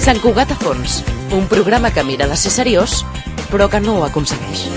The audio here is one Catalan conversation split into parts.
Sant Cugat a fons, un programa que mira de ser seriós, però que no ho aconsegueix.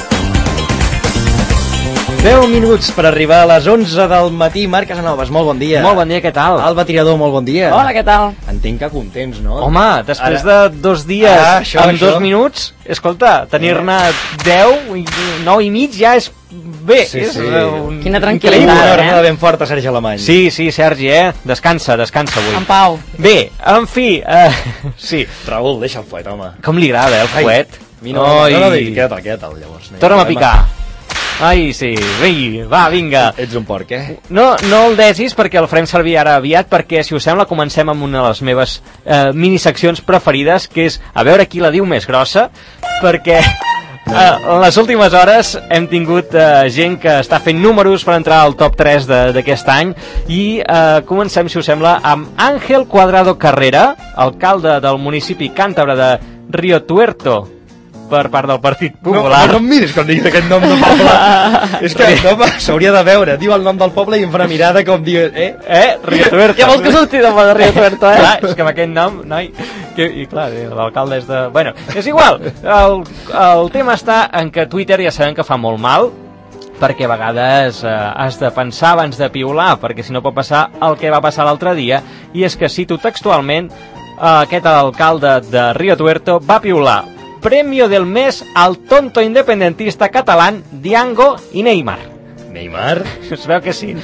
10 minuts per arribar a les 11 del matí. Marc Casanovas, molt bon dia. Molt bon dia, què tal? Alba Tirador, molt bon dia. Hola, què tal? Entenc que contents, no? Home, després de 2 dies amb 2 minuts, escolta, tenir-ne 10, 9 i mig ja és bé. Sí. Quina Una tranquil·litat, abraçada ben forta, Sergi Alemany. Sí, Sergi, Descansa avui. En pau. Bé, en fi, sí. Raül, deixa el fuet, home. Com li agrada, el fuet? No, queda't, llavors. Torna'm a picar. Ai, sí, va, vinga. Ets un porc, No el desis perquè el farem servir ara aviat, perquè, si us sembla, comencem amb una de les meves miniseccions preferides, que és a veure qui la diu més grossa, perquè en les últimes hores hem tingut gent que està fent números per entrar al top 3 d'aquest any, i comencem, si us sembla, amb Ángel Cuadrado Carrera, alcalde del municipi càntabre de Río Tuerto, per part del Partit Popular. No em miris quan diguis aquest nom del poble. És que home, s'hauria de veure. Diu el nom del poble i em fa una mirada com diu... Río Tuerto. Ja vols que surti del de Río Tuerto, Clar, és que amb aquest nom, noi... I clar, l'alcalde és de... Bueno, és igual. El tema està en que Twitter ja sabem que fa molt mal, perquè a vegades has de pensar abans de piular, perquè si no pot passar el que va passar l'altre dia, i és que, cito textualment, aquest alcalde de Río Tuerto va piular: Premio del mes al tonto independentista catalán Diango i Neymar. Neymar? Es veu que sí.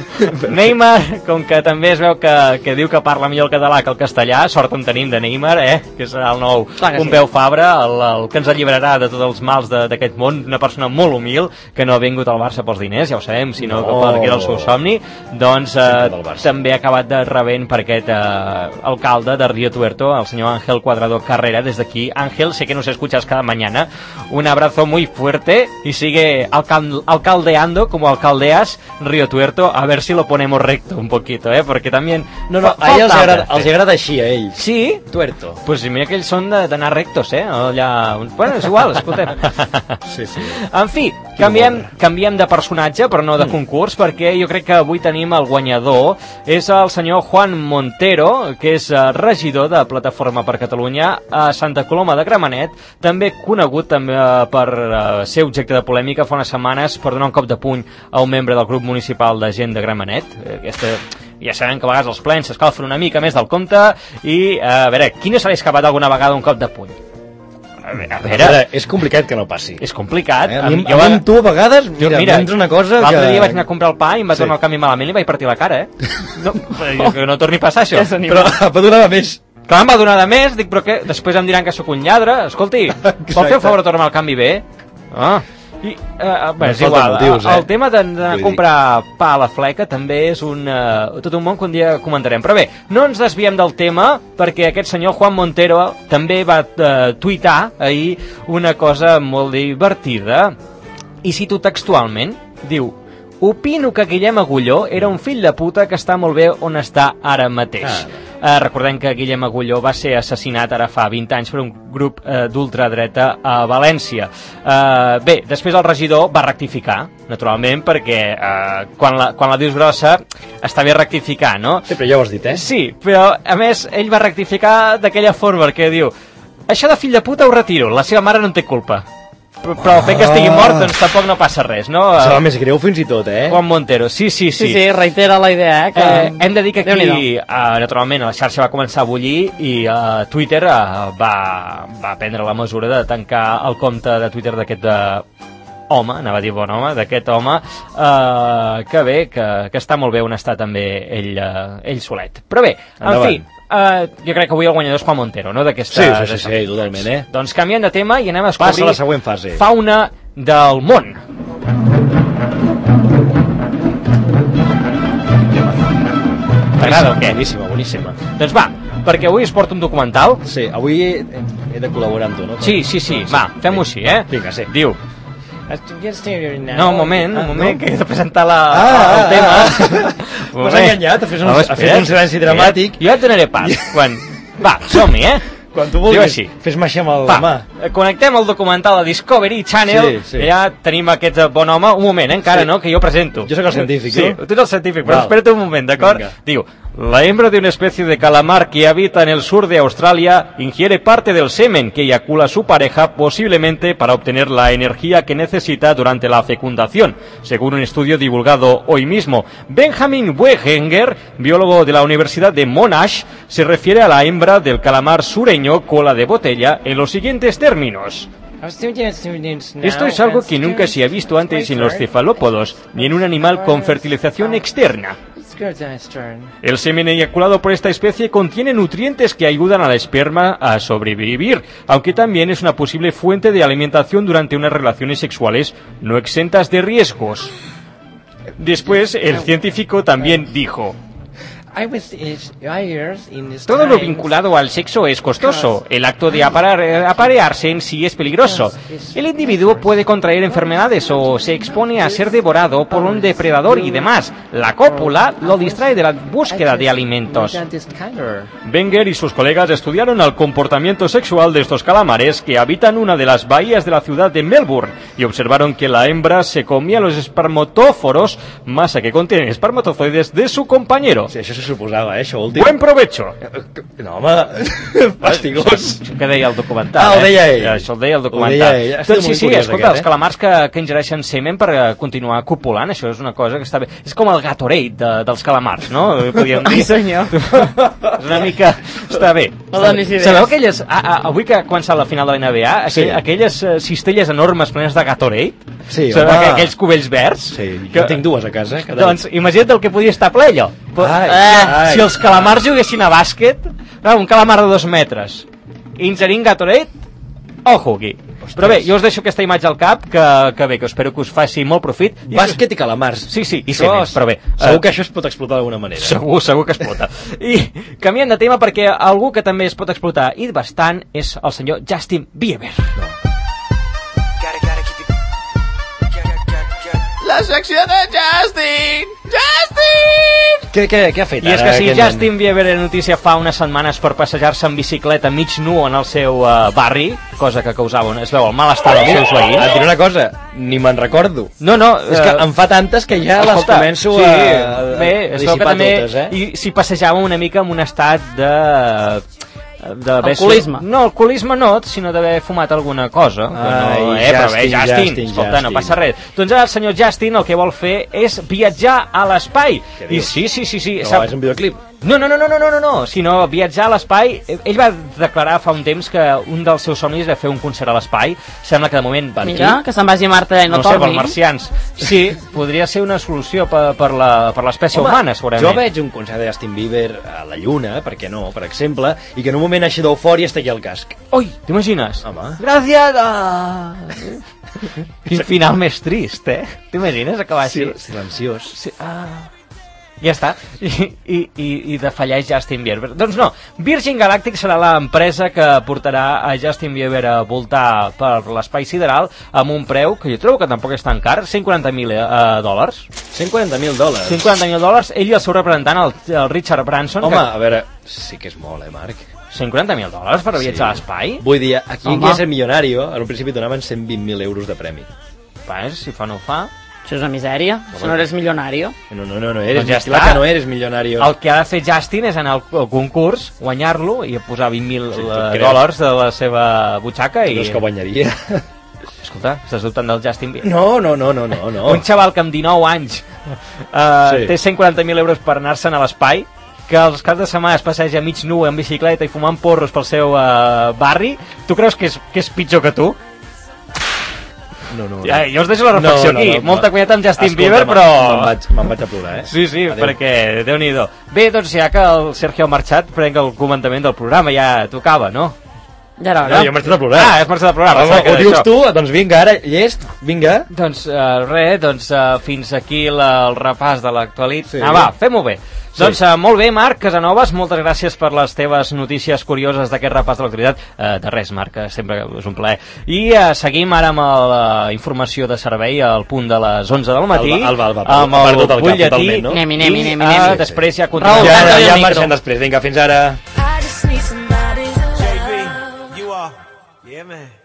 Neymar, com que també es veu que diu que parla millor el català que el castellà, sort en tenim de Neymar, que serà el nou Pompeu Fabra, el que ens alliberarà de tots els mals d'aquest món, una persona molt humil, que no ha vingut al Barça pels diners, ja ho sabem, sinó perquè era el seu somni. Doncs també ha acabat de rebent per aquest alcalde de Río Tuerto, el senyor Ángel Cuadrado Carrera. Desde aquí, Ángel, sé que nos escuchas cada mañana, un abrazo muy fuerte y sigue alcaldeando como alcaldeas Río Tuerto, a ver si lo ponemos recto un poquito, porque también... a ells els agrada així, a ells. Sí? Tuerto. Pues mira que ells són d'anar rectos, allà... Bueno, és igual, escoltem. Sí. En fi, canviem de personatge, però no de concurs, perquè jo crec que avui tenim el guanyador. És el senyor Juan Montero, que és regidor de Plataforma per Catalunya a Santa Coloma de Gramenet, també conegut per ser objecte de polèmica fa unes setmanes per donar un cop de puny a un membre del grup municipal de gent de Gramenet. Ja sabem que a vegades els plens s'escalfen una mica més del compte, i a veure, qui no se l'ha escapat alguna vegada un cop de puny? A veure, és complicat que no passi. És complicat. Amb tu a vegades, mira, una cosa que... L'altre dia vaig anar a comprar el pa i em va tornar el canvi malament i vaig partir la cara, que no torni a passar això. Però va donar de més. Clar, em va donar de més, dic, però què? Després em diran que sóc un lladre. Escolti, vol fer un favor de tornar el canvi bé? És igual, el tema d'anar a comprar pa a la fleca també és tot un món que un dia comentarem. Però bé, no ens desviem del tema, perquè aquest senyor Juan Montero també va tuitar ahir una cosa molt divertida, i cito textualment, diu: opino que Guillem Agulló era un fill de puta que està molt bé on està ara mateix. Recordem que Guillem Agulló va ser assassinat ara fa 20 anys per un grup d'ultradreta a València. Bé, després el regidor va rectificar, naturalment, perquè quan la dius grossa està bé rectificar, no? Sí, però ja ho has dit, Sí, però a més ell va rectificar d'aquella forma que diu: això de fill de puta ho retiro, la seva mare no en té culpa. Però el fet que estigui mort, doncs tampoc no passa res, no? Serà més greu fins i tot, Juan Montero, sí. Sí, reitera la idea, hem de dir que aquí, naturalment, la xarxa va començar a bullir i Twitter va prendre la mesura de tancar el compte de Twitter d'aquest home, anava a dir bon home, d'aquest home, que bé, que està molt bé on està també ell solet. Però bé, en fi, jo crec que avui el guanyador és Juan Montero, no? Sí, totalment, Doncs canviem de tema i anem a descobrir... Passa a la següent fase. Fauna del món. T'agrada o què? Boníssima. Doncs va, perquè avui es porta un documental. Sí, avui he de col·laborar amb tu, no? Sí, va, fem-ho així, Vinga, sí. Diu... No, un moment, que he de presentar el tema. M'has enganyat, ha fet un silenci dramàtic. Jo et donaré pas. Va, som-hi, Quan tu vulguis, fes-me així amb el mà. Connectem el documental a Discovery Channel. Ja tenim aquest bon home. Un moment, encara no, que jo presento. Jo sóc el científic, no? Sí, tu ets el científic, però espera't un moment, d'acord? Diu: La hembra de una especie de calamar que habita en el sur de Australia ingiere parte del semen que eyacula su pareja, posiblemente para obtener la energía que necesita durante la fecundación, según un estudio divulgado hoy mismo. Benjamin Wegenger, biólogo de la Universidad de Monash, se refiere a la hembra del calamar sureño cola de botella en los siguientes términos. Esto es algo que nunca se ha visto antes en los cefalópodos, ni en un animal con fertilización externa. El semen eyaculado por esta especie contiene nutrientes que ayudan al esperma a sobrevivir, aunque también es una posible fuente de alimentación durante unas relaciones sexuales no exentas de riesgos. Después, el científico también dijo: todo lo vinculado al sexo es costoso. El acto de aparearse en sí es peligroso. El individuo puede contraer enfermedades o se expone a ser devorado por un depredador y demás. La cópula lo distrae de la búsqueda de alimentos. Wenger y sus colegas estudiaron el comportamiento sexual de estos calamares que habitan una de las bahías de la ciudad de Melbourne y observaron que la hembra se comía los espermatóforos, masa que contienen espermatozoides, de su compañero. Sí, això suposava, això últim. Buen provecho! No, home, fàstigos. Això que deia el documental, ho deia ell. Això ho deia el documental. Ho deia ell. Doncs sí, escolta, els calamars que ingereixen semen per continuar copulant, això és una cosa que està bé. És com el Gatorade dels calamars, no? Podríem dir. Ai, senyor. És una mica... Està bé. No donis idea. Sabeu aquelles... Avui que ha començat la final de la NBA, aquelles cistelles enormes plenes de Gatorade? Sí, home. Aquells cubells verds? Sí, jo tinc dues a casa. Doncs imagina't el que podia estar ple, allò. Ai. Si els calamars juguessin a bàsquet, un calamar de 2 metres, ingerint Gatorade, ojo aquí. Però bé, jo us deixo aquesta imatge al cap, que bé, que espero que us faci molt profit. Bàsquet i calamars. Sí, i semens, però bé. Segur que això es pot explotar d'alguna manera. Segur que es explota. I canviem de tema perquè algú que també es pot explotar, i bastant, és el senyor Justin Bieber. La secció de Justin! Què ha fet ara? I és que si Justin Bieber era notícia fa unes setmanes per passejar-se en bicicleta mig nu en el seu barri, cosa que causava, es veu, el malestar dels seus veïns. Et diré una cosa, ni me'n recordo. No, és que en fa tantes que ja les començo a dissipar totes, I si passejava una mica en un estat de... alcoholisme. No, alcoholisme no, sinó d'haver fumat alguna cosa. Justin, escolta, no passa res. Doncs ara el senyor Justin el que vol fer és viatjar a l'espai. I sí. No, és un videoclip. No, sinó viatjar a l'espai. Ell va declarar fa un temps que un dels seus somnis era fer un concert a l'espai. Sembla que de moment... Mira, que se'n vagi a Marte i no torni. No sé, pels marcians. Sí, podria ser una solució per l'espècie humana, segurament. Jo veig un concert de Justin Bieber a la Lluna, per què no, per exemple, i que en un moment així d'eufòria estigui al casc. Ui, t'imagines? Home. Gràcies! Quin final més trist, T'imagines acabar així? Silenciós. Sí, ja està, i defalleix Justin Bieber. Doncs no, Virgin Galactic serà l'empresa que portarà a Justin Bieber a voltar per l'espai sideral amb un preu que jo trobo que tampoc és tan car, $140,000. $140,000? $140,000, ell i el seu representant, el Richard Branson. Home, a veure, sí que és molt, Marc? $140,000 per viatjar a l'espai? Vull dir, aquí qui és el milionario, en un principi donaven 120.000 euros de premi. Si fa no ho fa... Això és una misèria, si no eres milionario. No eres, doncs clar que no eres milionario. El que ha de fer Justin és anar al concurs, guanyar-lo i posar $20,000 de la seva butxaca. No és que guanyaria. Escolta, estàs dubtant del Justin Bieber? No. Un xaval que amb 19 anys té 140.000 euros per anar-se'n a l'espai, que els caps de setmana es passeja mig nu en bicicleta i fumant porros pel seu barri, tu creus que és pitjor que tu? No. Jo us deixo la reflexió aquí. Molta cuidado amb Justin Bieber, però... Me'n vaig a plorar, Sí, perquè, Déu-n'hi-do. Bé, doncs ja que el Sergio ha marxat, prenc el comandament del programa, ja tocava, no? Ja era hora. Jo he marxat a plorar. Has marxat a plorar. Ho dius tu? Doncs vinga, ara, llest, vinga. Doncs fins aquí el repàs de l'actualitat. Va, fem-ho bé. Doncs molt bé, Marc Casanovas, moltes gràcies per les teves notícies curioses d'aquest repàs de l'actualitat. De res, Marc, sempre és un plaer. I seguim ara amb la informació de servei al punt de les 11 del matí. Amb el butlletí. Anem. Després ja continuem. Ja marxem després, vinga, fins ara. Yeah, man.